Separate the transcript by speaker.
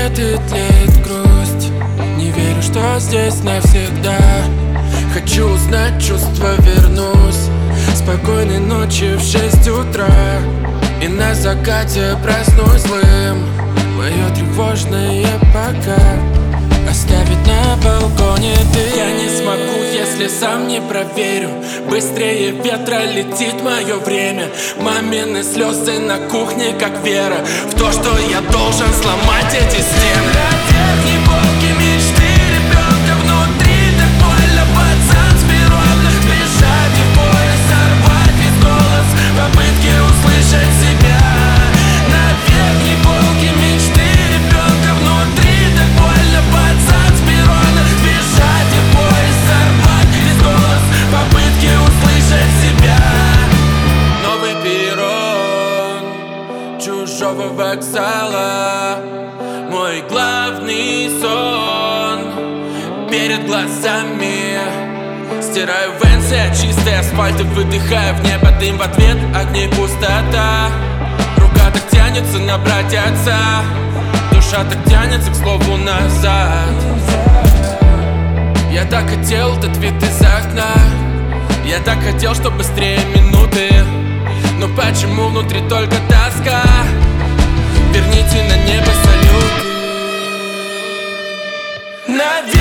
Speaker 1: где-то тлеет грусть. Не верю, что здесь навсегда. Хочу узнать чувства, вернусь. Спокойной ночи в 6 утра. И на закате проснусь злым. Мое тревожное пока оставить на балконе ты. Я не смогу, если сам не проверю. Быстрее ветра летит мое время. Мамины слезы на кухне, как вера в то, что я должен сломать эти стены. На верхней полке мечты ребенка внутри. Так больно, пацан с перрона. Бежать и в бой, сорвать весь голос в попытке услышать себя. На верхней полке мечты ребенка внутри. Так больно, пацан с перрона. Бежать и в бой, сорвать весь голос в попытке услышать себя. Новый перрон чужого вокзала. Мой главный сон перед глазами. Стираю венсы, а чистый асфальт и выдыхаю в небо дым. В ответ огни пустота. Рука так тянется набрать отца. Душа так тянется, к слову, назад. Я так хотел этот вид из окна. Я так хотел, чтоб быстрее минуты. Но почему внутри только тоска? Верните на небо салюты.